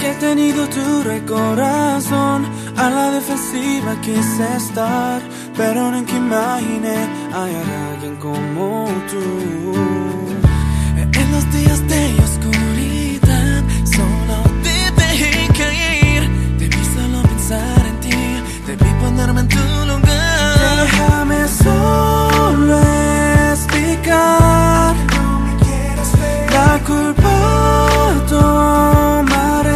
Que he tenido duro el corazón, a la defensiva quise estar, pero nunca imaginé hallar a alguien como tú. En los días de oscuridad solo te dejé caer, debí solo pensar en ti, debí ponerme en tu lugar. Déjame solo explicar, la culpa tomaré.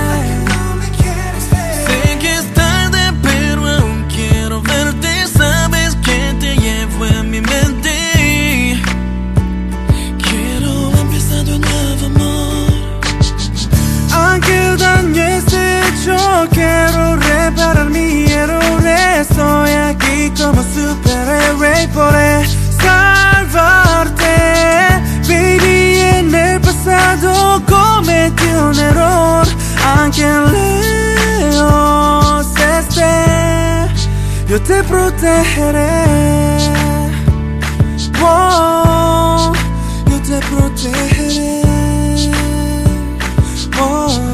Quiero reparar mi error, estoy aquí como superhéroe, podré salvarte. Baby, en el pasado cometí un error, aunque lejos esté, yo te protegeré. Oh, yo te protegeré. Oh.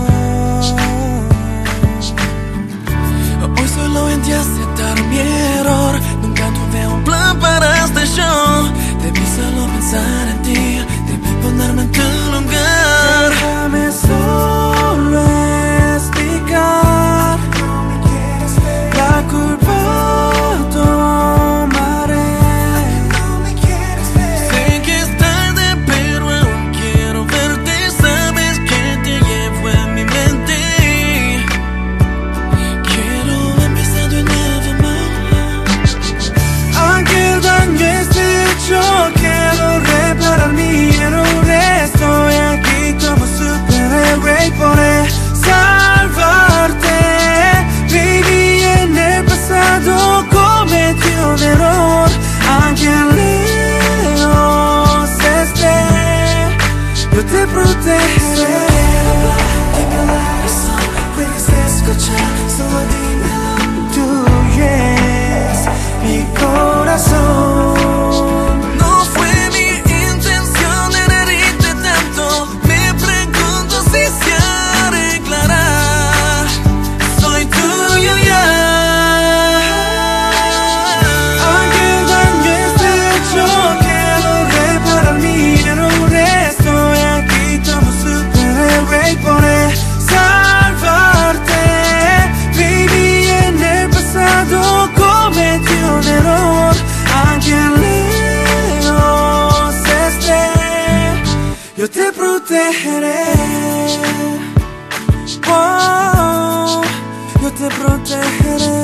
Solo en ti aceptar mi error, nunca tuve un plan para este show. Debí solo pensar en ti, debí ponerme en tu lugar. Déjame solo explicar, la culpa tomaré. Sé que es tarde, pero aún quiero verte. Sabes que te llevo en mi mente. Yo quiero reparar mi error, estoy aquí como superhéroe, podré salvarte. Baby, en el pasado cometí un error, aunque lejos esté, yo te protegeré. Puedes escuchar, solo dímelo. Tú eres mi corazón. Yo te protegeré. Oh, yo te protegeré.